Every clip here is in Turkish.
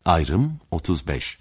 Ayrım 35.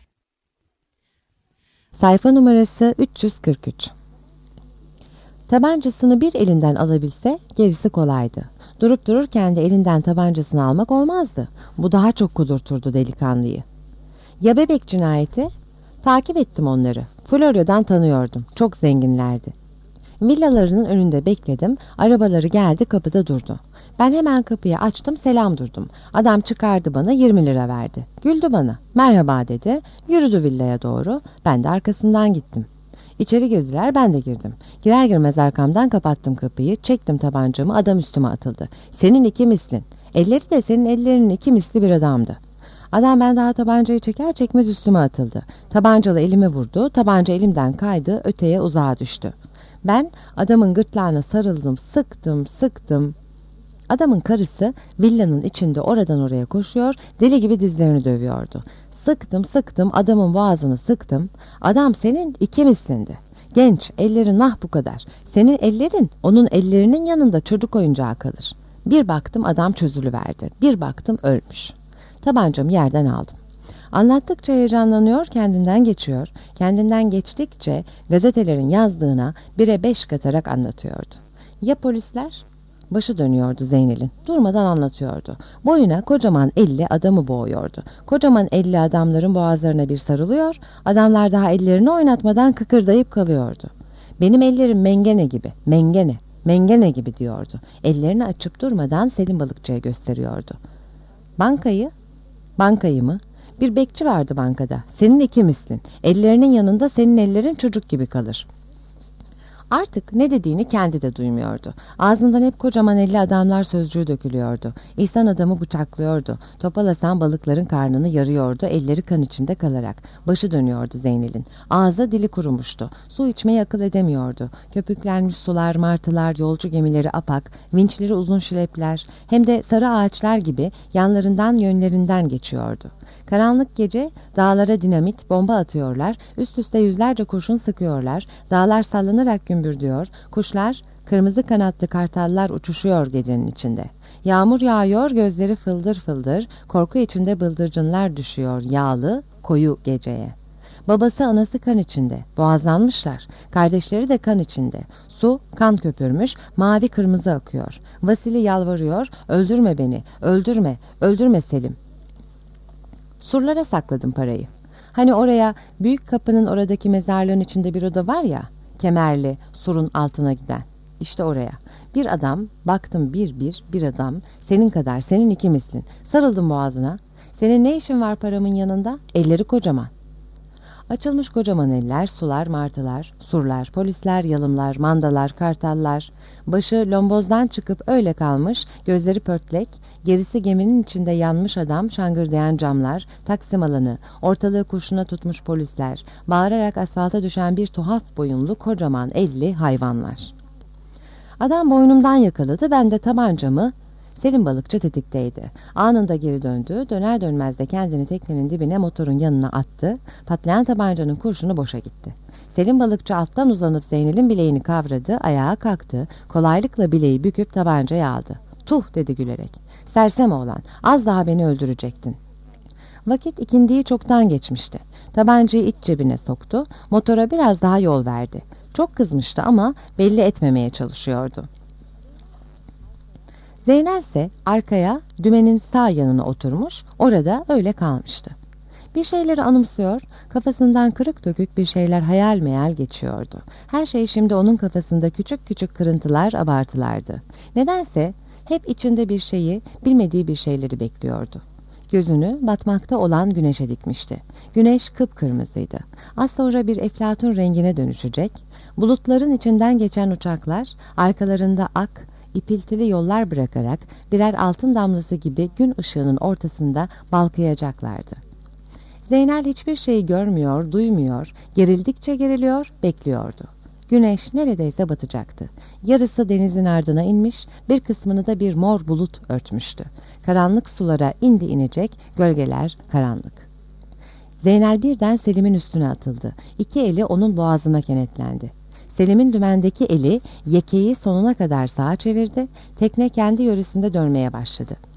Sayfa numarası 343. Tabancasını bir elinden alabilse gerisi kolaydı. Durup dururken de elinden tabancasını almak olmazdı. Bu daha çok kudurturdu delikanlıyı. Ya bebek cinayeti? Takip ettim onları. Florya'dan tanıyordum. Çok zenginlerdi. Villalarının önünde bekledim. Arabaları geldi, kapıda durdu. Ben hemen kapıyı açtım, selam durdum. Adam çıkardı, bana 20 lira verdi. Güldü bana. Merhaba dedi. Yürüdü villaya doğru. Ben de arkasından gittim. İçeri girdiler, ben de girdim. Girer girmez arkamdan kapattım kapıyı. Çektim tabancamı, adam üstüme atıldı. Senin iki mislin. Elleri de senin ellerinin iki misli bir adamdı. Adam ben daha tabancayı çeker çekmez üstüme atıldı. Tabancalı elimi vurdu. Tabanca elimden kaydı, öteye uzağa düştü. Ben adamın gırtlağına sarıldım, sıktım. Adamın karısı villanın içinde oradan oraya koşuyor, deli gibi dizlerini dövüyordu. Sıktım, adamın boğazını sıktım. Adam senin iki mislindi. Genç, elleri nah bu kadar. Senin ellerin onun ellerinin yanında çocuk oyuncağı kalır. Bir baktım adam çözülüverdi. Bir baktım ölmüş. Tabancamı yerden aldım. Anlattıkça heyecanlanıyor, kendinden geçiyor. Kendinden geçtikçe gazetelerin yazdığına 1'e 5 katarak anlatıyordu. Ya polisler? Başı dönüyordu Zeynel'in. Durmadan anlatıyordu. Boyuna kocaman 50 adamı boğuyordu. Kocaman 50 adamların boğazlarına bir sarılıyor. Adamlar daha ellerini oynatmadan kıkırdayıp kalıyordu. Benim ellerim mengene gibi, mengene gibi diyordu. Ellerini açıp durmadan Selim Balıkçı'ya gösteriyordu. Bankayı mı? Bir bekçi vardı bankada. Senin iki mislin. Ellerinin yanında senin ellerin çocuk gibi kalır. Artık ne dediğini kendi de duymuyordu. Ağzından hep kocaman 50 adamlar sözcüğü dökülüyordu. İhsan adamı bıçaklıyordu. Topalasan balıkların karnını yarıyordu, elleri kan içinde kalarak. Başı dönüyordu Zeynel'in. Ağzı dili kurumuştu. Su içmeyi akıl edemiyordu. Köpüklenmiş sular, martılar, yolcu gemileri apak, vinçleri uzun şilepler, hem de sarı ağaçlar gibi yanlarından yönlerinden geçiyordu. Karanlık gece dağlara dinamit, bomba atıyorlar, üst üste yüzlerce kurşun sıkıyorlar, dağlar sallanarak gümbürdüyor, kuşlar, kırmızı kanatlı kartallar uçuşuyor gecenin içinde. Yağmur yağıyor, gözleri fıldır fıldır, korku içinde bıldırcınlar düşüyor yağlı, koyu geceye. Babası anası kan içinde, boğazlanmışlar, kardeşleri de kan içinde. Su kan köpürmüş, mavi kırmızı akıyor. Vasili yalvarıyor, öldürme beni, öldürme Selim. Surlara sakladım parayı. Hani oraya büyük kapının oradaki mezarlığın içinde bir oda var ya, kemerli, surun altına giden. İşte oraya. Bir adam, baktım bir adam, senin kadar, senin iki mislin. Sarıldım boğazına. Senin ne işin var paramın yanında? Elleri kocaman. Açılmış kocaman eller, sular, martılar, surlar, polisler, yalımlar, mandalar, kartallar. Başı lombozdan çıkıp öyle kalmış, gözleri pörtlek, gerisi geminin içinde yanmış adam, şangırdayan camlar, Taksim alanı, ortalığı kurşuna tutmuş polisler, bağırarak asfalta düşen bir tuhaf boyunlu kocaman 50 hayvanlar. Adam boynumdan yakaladı, ben de tabancamı. Selim Balıkçı tetikteydi. Anında geri döndü. Döner dönmez de kendini teknenin dibine, motorun yanına attı. Patlayan tabancanın kurşunu boşa gitti. Selim Balıkçı alttan uzanıp Zeynel'in bileğini kavradı. Ayağa kalktı. Kolaylıkla bileği büküp tabancayı aldı. Tuh dedi gülerek. Sersem oğlan. Az daha beni öldürecektin. Vakit ikindiyi çoktan geçmişti. Tabancayı iç cebine soktu. Motora biraz daha yol verdi. Çok kızmıştı ama belli etmemeye çalışıyordu. Zeynel ise arkaya dümenin sağ yanına oturmuş, orada öyle kalmıştı. Bir şeyleri anımsıyor, kafasından kırık dökük bir şeyler hayal meyal geçiyordu. Her şey şimdi onun kafasında küçük küçük kırıntılar, abartılardı. Nedense hep içinde bir şeyi, bilmediği bir şeyleri bekliyordu. Gözünü batmakta olan güneşe dikmişti. Güneş kıpkırmızıydı. Az sonra bir eflatun rengine dönüşecek. Bulutların içinden geçen uçaklar, arkalarında ak, İpiltili yollar bırakarak birer altın damlası gibi gün ışığının ortasında balkıyacaklardı. Zeynel hiçbir şeyi görmüyor, duymuyor, gerildikçe geriliyor, bekliyordu. Güneş neredeyse batacaktı. Yarısı denizin ardına inmiş, bir kısmını da bir mor bulut örtmüştü. Karanlık sulara indi inecek, gölgeler karanlık. Zeynel birden Selim'in üstüne atıldı. İki eli onun boğazına kenetlendi. Selim'in dümendeki eli yekeyi sonuna kadar sağa çevirdi. Tekne kendi yöresinde dönmeye başladı.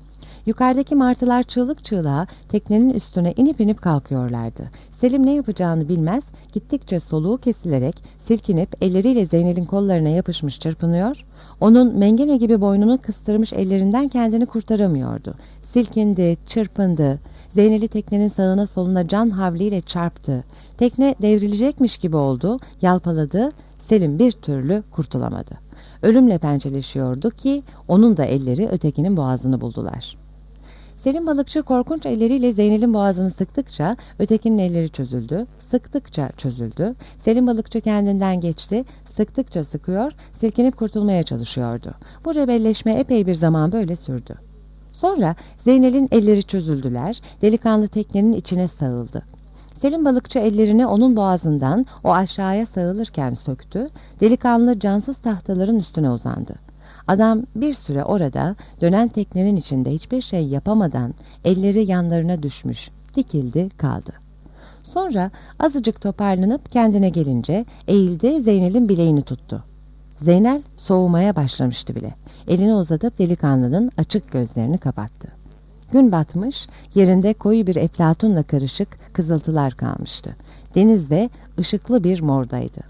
Yukarıdaki martılar çığlık çığlığa teknenin üstüne inip inip kalkıyorlardı. Selim ne yapacağını bilmez, gittikçe soluğu kesilerek silkinip elleriyle Zeynel'in kollarına yapışmış çırpınıyor, onun mengene gibi boynunu kıstırmış ellerinden kendini kurtaramıyordu. Silkindi, çırpındı, Zeynel'i teknenin sağına soluna can havliyle çarptı. Tekne devrilecekmiş gibi oldu, yalpaladı, Selim bir türlü kurtulamadı. Ölümle pençeleşiyordu ki onun da elleri ötekinin boğazını buldular. Selim balıkçı korkunç elleriyle Zeynel'in boğazını sıktıkça ötekinin elleri çözüldü, sıktıkça çözüldü. Selim balıkçı kendinden geçti, sıktıkça sıkıyor, silkinip kurtulmaya çalışıyordu. Bu cebelleşme epey bir zaman böyle sürdü. Sonra Zeynel'in elleri çözüldüler, delikanlı teknenin içine sağıldı. Selim balıkçı ellerini onun boğazından o aşağıya sağılırken söktü, delikanlı cansız tahtaların üstüne uzandı. Adam bir süre orada dönen teknenin içinde hiçbir şey yapamadan elleri yanlarına düşmüş, dikildi kaldı. Sonra azıcık toparlanıp kendine gelince eğildi, Zeynel'in bileğini tuttu. Zeynel soğumaya başlamıştı bile. Elini uzatıp delikanlının açık gözlerini kapattı. Gün batmış, yerinde koyu bir eflatunla karışık kızıltılar kalmıştı. Denizde ışıklı bir mordaydı.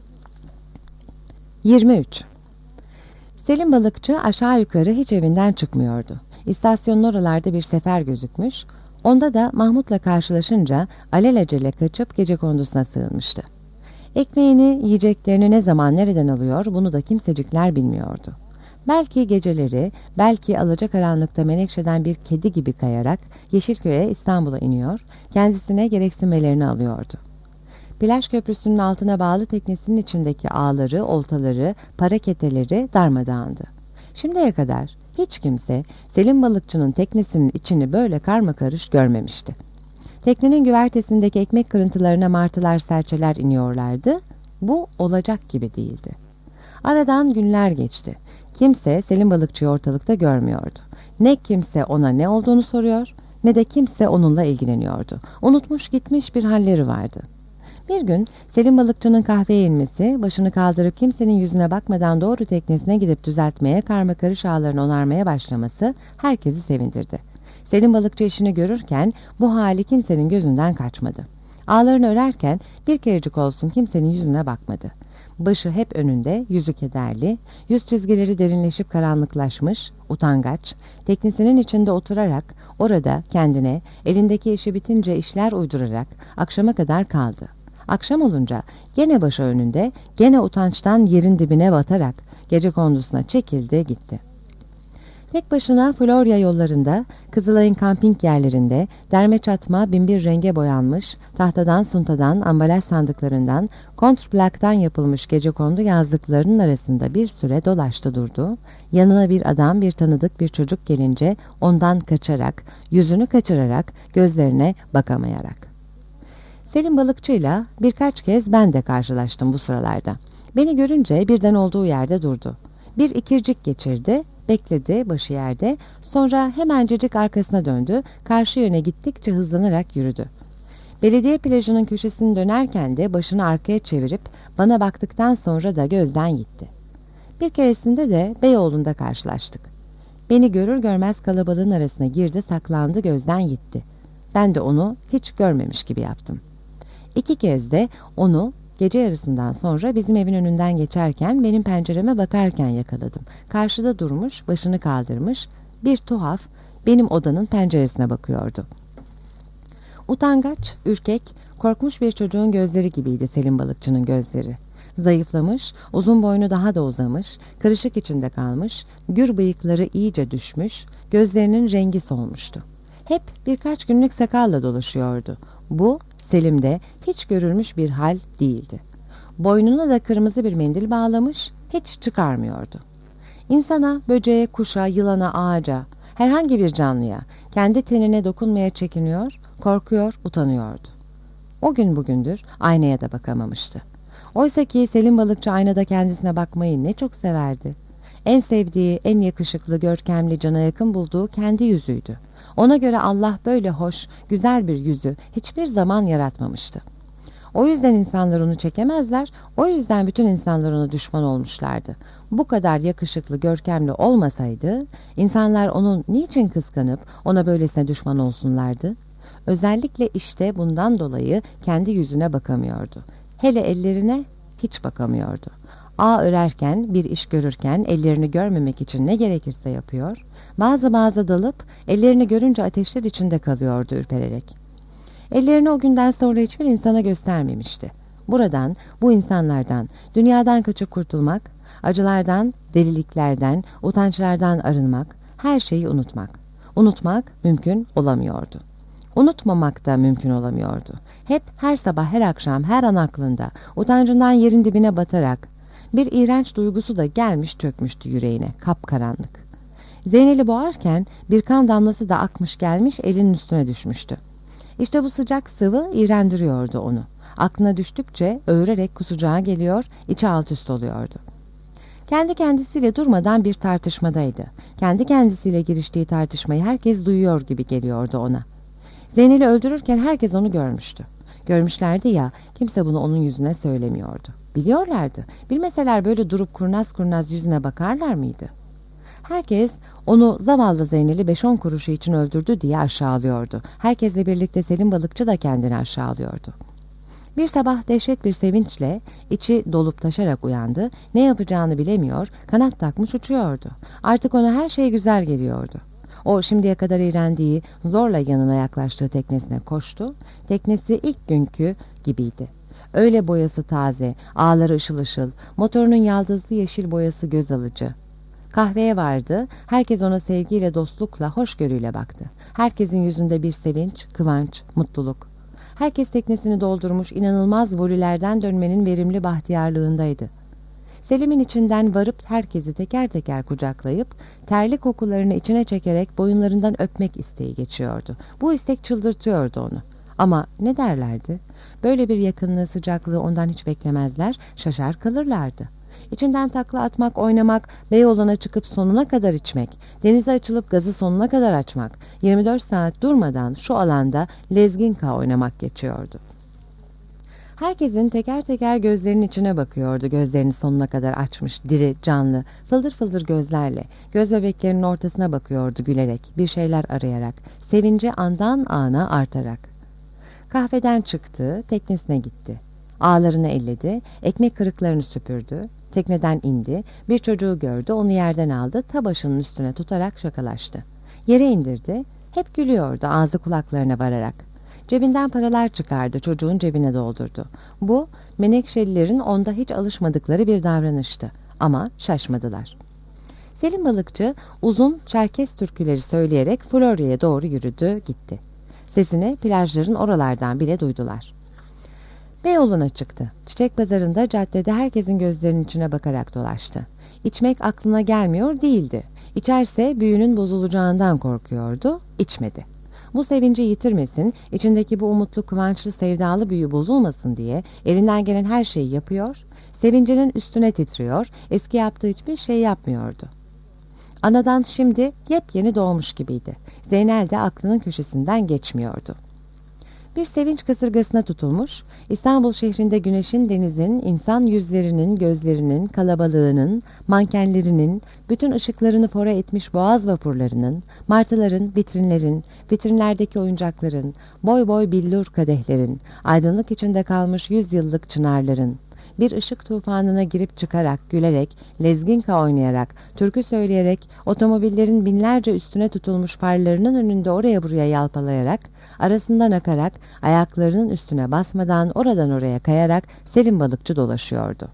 23. Selim balıkçı aşağı yukarı hiç evinden çıkmıyordu. İstasyonun oralarda bir sefer gözükmüş, onda da Mahmut'la karşılaşınca alelacele kaçıp gecekondusuna sığınmıştı. Ekmeğini, yiyeceklerini ne zaman nereden alıyor bunu da kimsecikler bilmiyordu. Belki geceleri, belki alacakaranlıkta Menekşe'den bir kedi gibi kayarak Yeşilköy'e İstanbul'a iniyor, kendisine gereksinmelerini alıyordu. Plaj köprüsünün altına bağlı teknesinin içindeki ağları, oltaları, para keteleri darmadağındı. Şimdiye kadar hiç kimse Selim balıkçının teknesinin içini böyle karmakarış görmemişti. Teknenin güvertesindeki ekmek kırıntılarına martılar, serçeler iniyorlardı. Bu olacak gibi değildi. Aradan günler geçti. Kimse Selim balıkçıyı ortalıkta görmüyordu. Ne kimse ona ne olduğunu soruyor, ne de kimse onunla ilgileniyordu. Unutmuş gitmiş bir halleri vardı. Bir gün Selim balıkçının kahveye inmesi, başını kaldırıp kimsenin yüzüne bakmadan doğru teknesine gidip düzeltmeye, karmakarış ağlarını onarmaya başlaması herkesi sevindirdi. Selim balıkçı işini görürken bu hali kimsenin gözünden kaçmadı. Ağlarını örerken bir kerecik olsun kimsenin yüzüne bakmadı. Başı hep önünde, yüzü kederli, yüz çizgileri derinleşip karanlıklaşmış, utangaç, teknesinin içinde oturarak orada kendine elindeki işi bitince işler uydurarak akşama kadar kaldı. Akşam olunca gene başı önünde, gene utançtan yerin dibine batarak gecekondusuna çekildi gitti. Tek başına Florya yollarında, Kızılay'ın kamping yerlerinde, derme çatma binbir renge boyanmış, tahtadan, suntadan, ambalaj sandıklarından, kontrplaktan yapılmış gecekondu yazlıklarının arasında bir süre dolaştı durdu. Yanına bir adam, bir tanıdık bir çocuk gelince ondan kaçarak, yüzünü kaçırarak, gözlerine bakamayarak. Selim balıkçıyla birkaç kez ben de karşılaştım bu sıralarda. Beni görünce birden olduğu yerde durdu. Bir ikircik geçirdi, bekledi başı yerde, sonra hemencecik arkasına döndü, karşı yöne gittikçe hızlanarak yürüdü. Belediye plajının köşesini dönerken de başını arkaya çevirip bana baktıktan sonra da gözden gitti. Bir keresinde de Beyoğlu'nda karşılaştık. Beni görür görmez kalabalığın arasına girdi, saklandı, gözden gitti. Ben de onu hiç görmemiş gibi yaptım. 2 kez de onu gece yarısından sonra bizim evin önünden geçerken benim pencereme bakarken yakaladım. Karşıda durmuş, başını kaldırmış, bir tuhaf benim odanın penceresine bakıyordu. Utangaç, ürkek, korkmuş bir çocuğun gözleri gibiydi Selim balıkçının gözleri. Zayıflamış, uzun boynu daha da uzamış, kırışık içinde kalmış, gür bıyıkları iyice düşmüş, gözlerinin rengi solmuştu. Hep birkaç günlük sakalla dolaşıyordu. Bu Selim'de hiç görülmüş bir hal değildi. Boynuna da kırmızı bir mendil bağlamış, hiç çıkarmıyordu. İnsana, böceğe, kuşa, yılana, ağaca, herhangi bir canlıya, kendi tenine dokunmaya çekiniyor, korkuyor, utanıyordu. O gün bugündür aynaya da bakamamıştı. Oysa ki Selim balıkçı aynada kendisine bakmayı ne çok severdi. En sevdiği, en yakışıklı, görkemli, cana yakın bulduğu kendi yüzüydü. Ona göre Allah böyle hoş, güzel bir yüzü hiçbir zaman yaratmamıştı. O yüzden insanlar onu çekemezler, o yüzden bütün insanlar ona düşman olmuşlardı. Bu kadar yakışıklı, görkemli olmasaydı, insanlar onun niçin kıskanıp ona böylesine düşman olsunlardı? Özellikle işte bundan dolayı kendi yüzüne bakamıyordu. Hele ellerine hiç bakamıyordu. Ağ örerken, bir iş görürken ellerini görmemek için ne gerekirse yapıyor, mağaza dalıp ellerini görünce ateşler içinde kalıyordu ürpererek. Ellerini o günden sonra hiçbir insana göstermemişti. Buradan, bu insanlardan, dünyadan kaçıp kurtulmak, acılardan, deliliklerden, utançlardan arınmak, her şeyi unutmak. Unutmak mümkün olamıyordu. Unutmamak da mümkün olamıyordu. Hep, her sabah, her akşam, her an aklında, utancından yerin dibine batarak, bir iğrenç duygusu da gelmiş çökmüştü yüreğine, kapkaranlık. Zeynel'i boğarken bir kan damlası da akmış gelmiş elinin üstüne düşmüştü. İşte bu sıcak sıvı iğrendiriyordu onu. Aklına düştükçe öğürerek kusacağı geliyor, içi alt üst oluyordu. Kendi kendisiyle durmadan bir tartışmadaydı. Kendi kendisiyle giriştiği tartışmayı herkes duyuyor gibi geliyordu ona. Zeynel'i öldürürken herkes onu görmüştü. Görmüşlerdi ya, kimse bunu onun yüzüne söylemiyordu. Biliyorlardı. Bilmeseler böyle durup kurnaz kurnaz yüzüne bakarlar mıydı? Herkes onu zavallı Zeynel'i 5-10 kuruşu için öldürdü diye aşağılıyordu. Herkesle birlikte Selim Balıkçı da kendini aşağılıyordu. Bir sabah dehşet bir sevinçle içi dolup taşarak uyandı. Ne yapacağını bilemiyor, kanat takmış uçuyordu. Artık ona her şey güzel geliyordu. O şimdiye kadar iğrendiği, zorla yanına yaklaştığı teknesine koştu. Teknesi ilk günkü gibiydi. Öyle boyası taze, ağları ışıl ışıl, motorunun yaldızlı yeşil boyası göz alıcı. Kahveye vardı, herkes ona sevgiyle, dostlukla, hoşgörüyle baktı. Herkesin yüzünde bir sevinç, kıvanç, mutluluk. Herkes teknesini doldurmuş, inanılmaz volilerden dönmenin verimli bahtiyarlığındaydı. Selim'in içinden varıp herkesi teker teker kucaklayıp, terli kokularını içine çekerek boyunlarından öpmek isteği geçiyordu. Bu istek çıldırtıyordu onu. Ama ne derlerdi? Böyle bir yakınlığı, sıcaklığı ondan hiç beklemezler, şaşar kalırlardı. İçinden takla atmak, oynamak, Beyoğlu'na çıkıp sonuna kadar içmek, denize açılıp gazı sonuna kadar açmak, 24 saat durmadan şu alanda lezginka oynamak geçiyordu. Herkesin teker teker gözlerinin içine bakıyordu, gözlerini sonuna kadar açmış, diri, canlı, fıldır fıldır gözlerle, göz bebeklerinin ortasına bakıyordu gülerek, bir şeyler arayarak, sevinci andan ana artarak. Kahveden çıktı, teknesine gitti. Ağlarını elledi, ekmek kırıklarını süpürdü, tekneden indi, bir çocuğu gördü, onu yerden aldı, ta başının üstüne tutarak şakalaştı. Yere indirdi, hep gülüyordu ağzı kulaklarına vararak. Cebinden paralar çıkardı, çocuğun cebine doldurdu. Bu, Menekşelilerin onda hiç alışmadıkları bir davranıştı. Ama şaşmadılar. Selim Balıkçı uzun Çerkes türküleri söyleyerek Florya'ya doğru yürüdü, gitti. Sesini plajların oralardan bile duydular. Beyoğlu'na çıktı. Çiçek pazarında caddede herkesin gözlerinin içine bakarak dolaştı. İçmek aklına gelmiyor değildi. İçerse büyünün bozulacağından korkuyordu, içmedi. Bu sevinci yitirmesin, içindeki bu umutlu, kıvançlı, sevdalı büyü bozulmasın diye elinden gelen her şeyi yapıyor, sevincinin üstüne titriyor, eski yaptığı hiçbir şey yapmıyordu. Anadan şimdi yepyeni doğmuş gibiydi. Zeynel de aklının köşesinden geçmiyordu. Bir sevinç kasırgasına tutulmuş, İstanbul şehrinde güneşin, denizin, insan yüzlerinin, gözlerinin, kalabalığının, mankenlerinin, bütün ışıklarını fora etmiş boğaz vapurlarının, martıların, vitrinlerin, vitrinlerdeki oyuncakların, boy boy billur kadehlerin, aydınlık içinde kalmış 100 yıllık çınarların, bir ışık tufanına girip çıkarak, gülerek, lezginka oynayarak, türkü söyleyerek, otomobillerin binlerce üstüne tutulmuş farlarının önünde oraya buraya yalpalayarak, arasından akarak, ayaklarının üstüne basmadan oradan oraya kayarak Selim Balıkçı dolaşıyordu.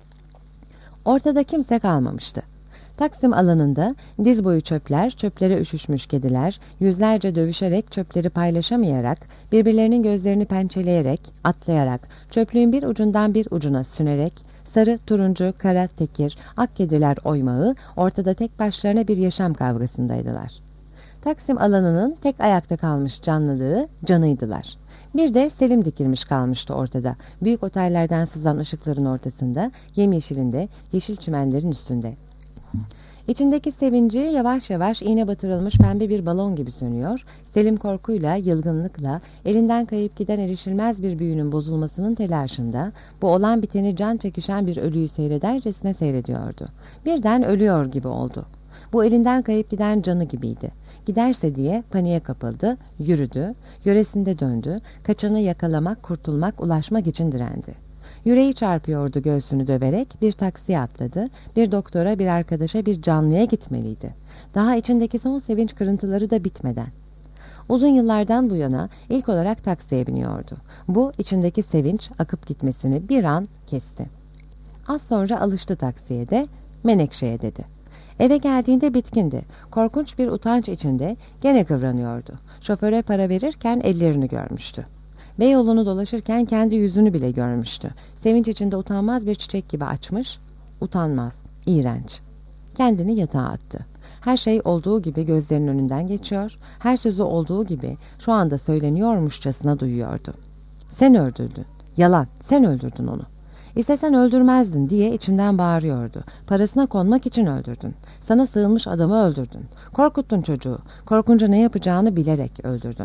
Ortada kimse kalmamıştı. Taksim alanında diz boyu çöpler, çöplere üşüşmüş kediler, yüzlerce dövüşerek, çöpleri paylaşamayarak, birbirlerinin gözlerini pençeleyerek, atlayarak, çöplüğün bir ucundan bir ucuna sünerek, sarı, turuncu, kara, tekir, ak kediler oymağı, ortada tek başlarına bir yaşam kavgasındaydılar. Taksim alanının tek ayakta kalmış canlılığı canıydılar. Bir de Selim dikilmiş kalmıştı ortada. Büyük otellerden sızan ışıkların ortasında, yemyeşilinde, yeşil çimenlerin üstünde. İçindeki sevinci yavaş yavaş iğne batırılmış pembe bir balon gibi sönüyor. Selim korkuyla, yılgınlıkla, elinden kayıp giden erişilmez bir büyünün bozulmasının telaşında, bu olan biteni can çekişen bir ölüyü seyredercesine seyrediyordu. Birden ölüyor gibi oldu. Bu elinden kayıp giden canı gibiydi. Giderse diye paniğe kapıldı, yürüdü, yöresinde döndü, kaçanı yakalamak, kurtulmak, ulaşmak için direndi. Yüreği çarpıyordu göğsünü döverek, bir taksiye atladı, bir doktora, bir arkadaşa, bir canlıya gitmeliydi. Daha içindeki son sevinç kırıntıları da bitmeden. Uzun yıllardan bu yana ilk olarak taksiye biniyordu. Bu içindeki sevinç akıp gitmesini bir an kesti. Az sonra alıştı taksiye de, Menekşe'ye dedi. Eve geldiğinde bitkindi. Korkunç bir utanç içinde gene kıvranıyordu. Şoföre para verirken ellerini görmüştü. Beyoğlu'nu dolaşırken kendi yüzünü bile görmüştü. Sevinç içinde utanmaz bir çiçek gibi açmış. Utanmaz, iğrenç. Kendini yatağa attı. Her şey olduğu gibi gözlerinin önünden geçiyor. Her sözü olduğu gibi şu anda söyleniyormuşçasına duyuyordu. Sen öldürdün. Yalan, sen öldürdün onu. İstesen öldürmezdin diye içinden bağırıyordu. Parasına konmak için öldürdün. Sana sığınmış adamı öldürdün. Korkuttun çocuğu. Korkunca ne yapacağını bilerek öldürdün.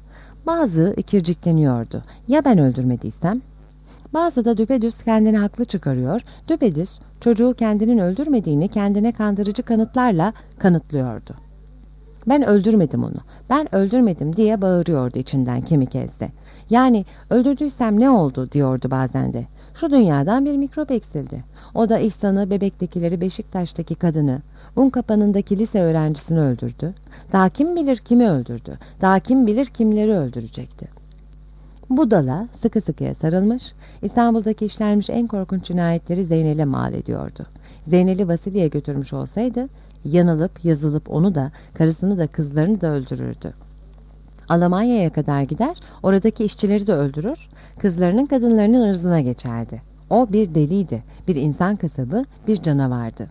Bazı ikircikleniyordu. Ya ben öldürmediysem? Bazı da düpedüz kendini haklı çıkarıyor, düpedüz çocuğu kendinin öldürmediğini kendine kandırıcı kanıtlarla kanıtlıyordu. Ben öldürmedim onu, ben öldürmedim diye bağırıyordu içinden kimi kez de. Yani öldürdüysem ne oldu diyordu bazen de. Şu dünyadan bir mikrop eksildi. O da İhsan'ı, Bebek'tekileri, Beşiktaş'taki kadını, Unkapanı'ndaki lise öğrencisini öldürdü. Daha kim bilir kimi öldürdü. Daha kim bilir kimleri öldürecekti. Budala sıkı sıkıya sarılmış, İstanbul'daki işlenmiş en korkunç cinayetleri Zeynel'e mal ediyordu. Zeynel'i Vasili'ye götürmüş olsaydı, yanılıp yazılıp onu da, karısını da, kızlarını da öldürürdü. Almanya'ya kadar gider, oradaki işçileri de öldürür, kızlarının kadınlarının ırzına geçerdi. O bir deliydi, bir insan kasabı, bir canavardı.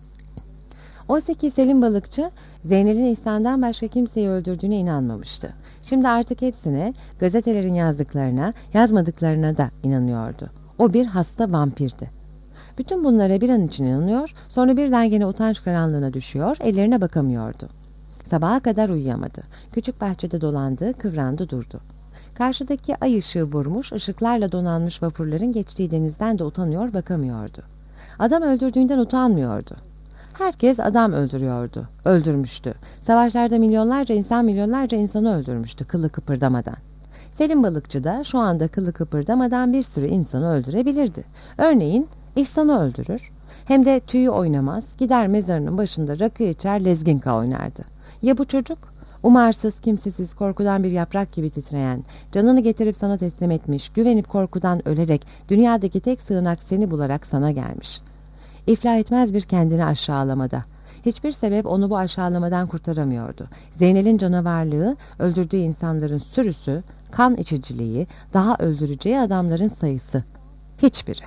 Oysa ki Selim Balıkçı, Zeynel'in İhsan'dan başka kimseyi öldürdüğüne inanmamıştı. Şimdi artık hepsine, gazetelerin yazdıklarına, yazmadıklarına da inanıyordu. O bir hasta vampirdi. Bütün bunlara bir an için inanıyor, sonra birden gene utanç karanlığına düşüyor, ellerine bakamıyordu. Sabaha kadar uyuyamadı. Küçük bahçede dolandı, kıvrandı durdu. Karşıdaki ay ışığı vurmuş, ışıklarla donanmış vapurların geçtiği denizden de utanıyor, bakamıyordu. Adam öldürdüğünden utanmıyordu. Herkes adam öldürüyordu, öldürmüştü. Savaşlarda milyonlarca insanı öldürmüştü kılı kıpırdamadan. Selim Balıkçı da şu anda kılı kıpırdamadan bir sürü insanı öldürebilirdi. Örneğin İhsan'ı öldürür, hem de tüyü oynamaz, gider mezarının başında rakı içer, lezginka oynardı. Ya bu çocuk? Umarsız, kimsesiz, korkudan bir yaprak gibi titreyen, canını getirip sana teslim etmiş, güvenip korkudan ölerek, dünyadaki tek sığınak seni bularak sana gelmiş. İflah etmez bir kendini aşağılamada. Hiçbir sebep onu bu aşağılamadan kurtaramıyordu. Zeynel'in canavarlığı, öldürdüğü insanların sürüsü, kan içiciliği, daha öldüreceği adamların sayısı. Hiçbiri.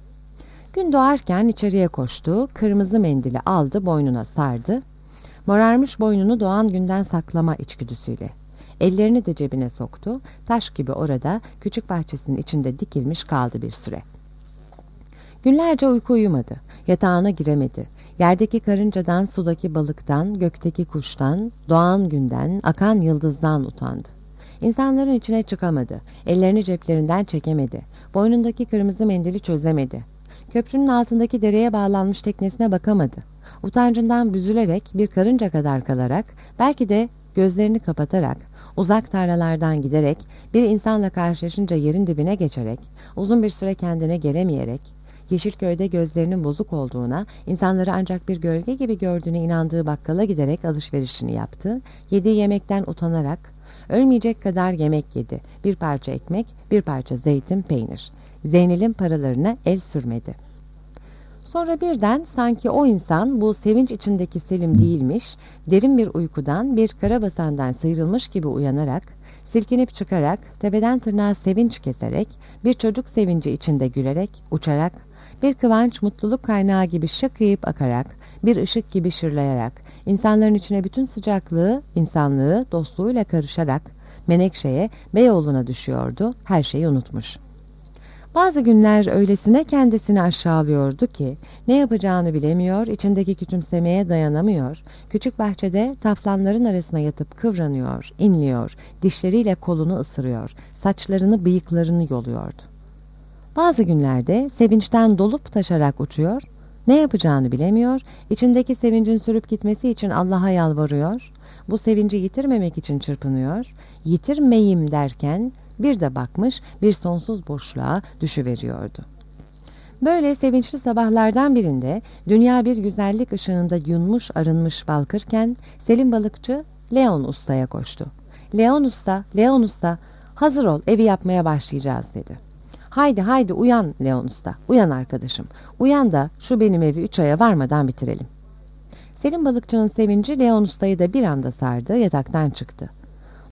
Gün doğarken içeriye koştu, kırmızı mendili aldı, boynuna sardı. Morarmış boynunu doğan günden saklama içgüdüsüyle. Ellerini de cebine soktu, taş gibi orada, küçük bahçesinin içinde dikilmiş kaldı bir süre. Günlerce uyku uyumadı, yatağına giremedi. Yerdeki karıncadan, sudaki balıktan, gökteki kuştan, doğan günden, akan yıldızdan utandı. İnsanların içine çıkamadı, ellerini ceplerinden çekemedi, boynundaki kırmızı mendili çözemedi. Köprünün altındaki dereye bağlanmış teknesine bakamadı. Utancından büzülerek bir karınca kadar kalarak, belki de gözlerini kapatarak, uzak tarlalardan giderek, bir insanla karşılaşınca yerin dibine geçerek, uzun bir süre kendine gelemeyerek, Yeşilköy'de gözlerinin bozuk olduğuna, insanları ancak bir gölge gibi gördüğüne inandığı bakkala giderek alışverişini yaptı, yediği yemekten utanarak, ölmeyecek kadar yemek yedi, bir parça ekmek, bir parça zeytin, peynir. Zeynel'in paralarına el sürmedi. Sonra birden sanki o insan bu sevinç içindeki Selim değilmiş, derin bir uykudan, bir karabasandan sıyrılmış gibi uyanarak, silkinip çıkarak, tepeden tırnağa sevinç keserek, bir çocuk sevinci içinde gülerek, uçarak, bir kıvanç mutluluk kaynağı gibi şakıyıp akarak, bir ışık gibi şırlayarak, insanların içine bütün sıcaklığı, insanlığı, dostluğuyla karışarak, Menekşe'ye, Beyoğlu'na düşüyordu, her şeyi unutmuş. Bazı günler öylesine kendisini aşağılıyordu ki ne yapacağını bilemiyor, içindeki küçümsemeye dayanamıyor. Küçük bahçede taflanların arasına yatıp kıvranıyor, inliyor, dişleriyle kolunu ısırıyor, saçlarını bıyıklarını yoluyordu. Bazı günlerde sevinçten dolup taşarak uçuyor, ne yapacağını bilemiyor, içindeki sevincin sürüp gitmesi için Allah'a yalvarıyor, bu sevinci yitirmemek için çırpınıyor, yitirmeyim derken bir de bakmış bir sonsuz boşluğa düşüveriyordu. Böyle sevinçli sabahlardan birinde dünya bir güzellik ışığında yunmuş arınmış balkırken Selim balıkçı Leon Usta'ya koştu. Leon Usta, Leon Usta, hazır ol, evi yapmaya başlayacağız dedi. Haydi haydi uyan Leon Usta, uyan arkadaşım, uyan da şu benim evi 3 aya varmadan bitirelim. Selim balıkçının sevinci Leon Usta'yı da bir anda sardı, yataktan çıktı.